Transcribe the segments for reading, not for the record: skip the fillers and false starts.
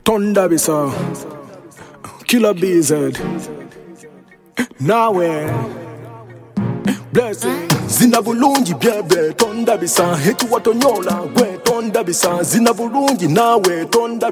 Tonda bisa Killer BZ nawe blessing zina bulungi byebe tonda bisa hetu watonyola gwe tonda bisa zina bulungi nawe tonda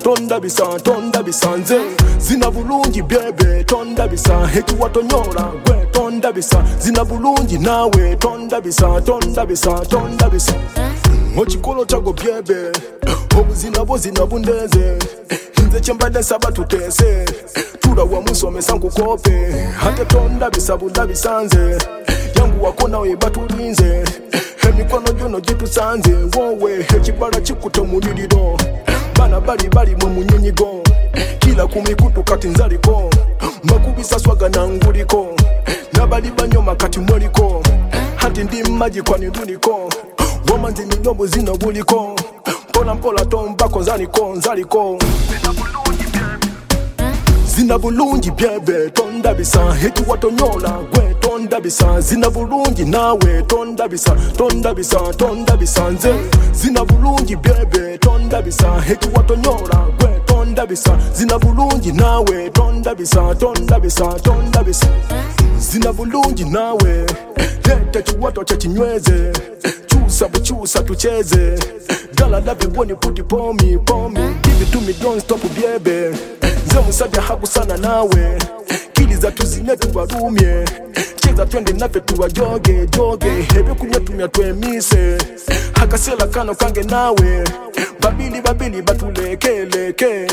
bisa nze zina bulungi byebe tonda bisa hetu watonyola gwe tonda bisa zina bulungi nawe tonda bisa Mochikolo chago byebe obuzina bozina bundeze nze chembade saba tutese tura wa musomesa nkukope hate tonda bisabunda bisanze yangu wakona we batulinze emikono jono gitusanze wowe ekibala kikuto muliriro bana bali mu munyinyigo kila kumikutu kati nzaliko makubisa swaga nanguliko nabali banyoma kati mwaliko hati ndi maji kwa niduliko womanzi minyombo zina buliko mpola tombako nzaliko zina bulungi byebe tonda bisa hetu watonyola gwe tonda bisa zina bulungi nawe tonda bisa nze zina bulungi byebe tonda bisa hetu watonyola gwe tonda bisa zina bulungi nawe tonda bisa zina bulungi nawe leta chiwato cha chinyweze chusa tucheze gala love it when you put it on me give it to me don't stop byebe nze musajja hakusana nawe kiliza tuzine tubarumye cheza twende nafe tuwajoge hebe kunya tumya twemise hakasela kano kange nawe babili batuleke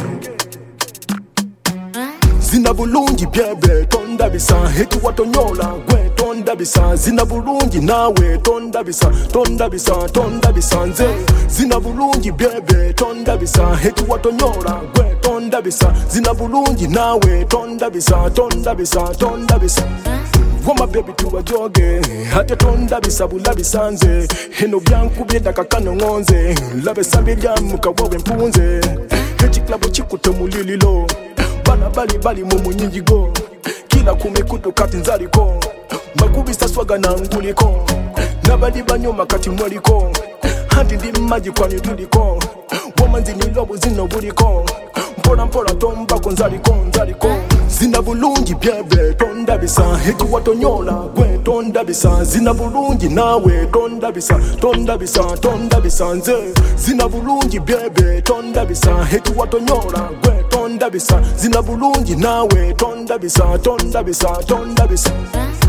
zina bulungi byebe tonda bisa hetu watonyola gwe tonda bisa zina bulungi nawe tonda bisa nze zina bulungi byebe tonda bisa hetu watonyola gwe tonda bisa zina bulungi nawe tonda bisa Woma baby tuwajoge hate tonda bisa bula bisanze heno byankubye dakakano ngonze labe sambi lyamuka wowe mpunze ekiklabo kikuto mulililo bana bali mu munyingigo kila kumikutu kati nzaliko makubisa swaga nanguliko nabali banyoma kati mwaliko handi ndi maji kwa niduliko womanzi nilobu zino buliko mpola tombako nzaliko zina bulungi byebe tonda bisa hetu watonyola gwe tonda bisa zina bulungi nawe tonda bisa nze zina bulungi byebe tonda bisa hetu watonyola gwe tonda bisa zina bulungi nawe tonda bisa